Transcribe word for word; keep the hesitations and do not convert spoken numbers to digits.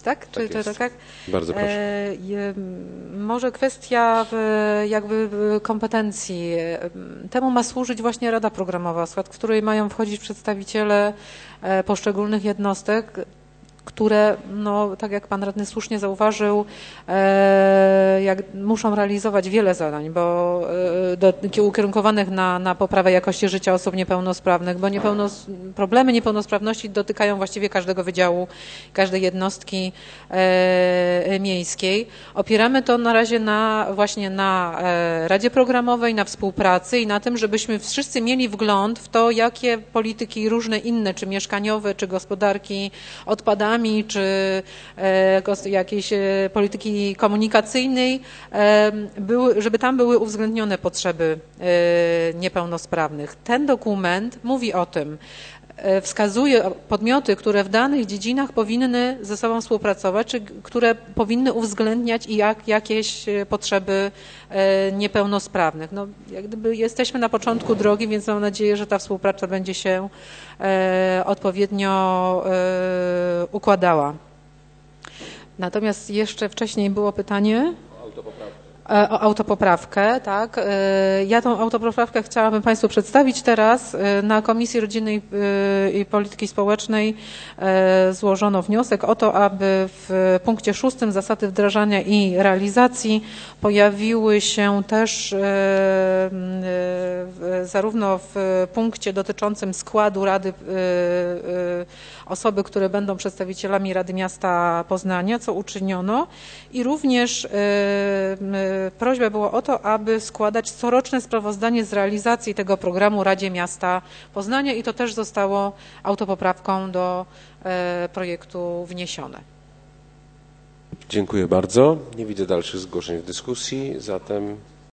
Tak? Czy, Tak czy, tak? Bardzo proszę. E, może kwestia w, jakby kompetencji. Temu ma służyć właśnie Rada Programowa, w skład której mają wchodzić przedstawiciele poszczególnych jednostek, które, no, tak jak pan radny słusznie zauważył, e, jak, muszą realizować wiele zadań, bo e, do, ukierunkowanych na, na poprawę jakości życia osób niepełnosprawnych, bo niepełnos, problemy niepełnosprawności dotykają właściwie każdego wydziału, każdej jednostki e, miejskiej. Opieramy to na razie na, właśnie na e, Radzie Programowej, na współpracy i na tym, żebyśmy wszyscy mieli wgląd w to, jakie polityki różne inne, czy mieszkaniowe, czy gospodarki odpadami, czy e, jakiejś e, polityki komunikacyjnej, e, były, żeby tam były uwzględnione potrzeby e, niepełnosprawnych. Ten dokument mówi o tym, e, wskazuje podmioty, które w danych dziedzinach powinny ze sobą współpracować, czy które powinny uwzględniać i jak, jakieś potrzeby e, niepełnosprawnych. No, jak gdyby jesteśmy na początku drogi, więc mam nadzieję, że ta współpraca będzie się e, odpowiednio e, układała. Natomiast jeszcze wcześniej było pytanie o autopoprawkę, tak. Ja tą autopoprawkę chciałabym Państwu przedstawić teraz. Na Komisji Rodziny i Polityki Społecznej złożono wniosek o to, aby w punkcie szóstym zasady wdrażania i realizacji pojawiły się też zarówno w punkcie dotyczącym składu Rady osoby, które będą przedstawicielami Rady Miasta Poznania, co uczyniono, i również prośba była o to, aby składać coroczne sprawozdanie z realizacji tego programu Radzie Miasta Poznania i to też zostało autopoprawką do projektu wniesione. Dziękuję bardzo. Nie widzę dalszych zgłoszeń w dyskusji, zatem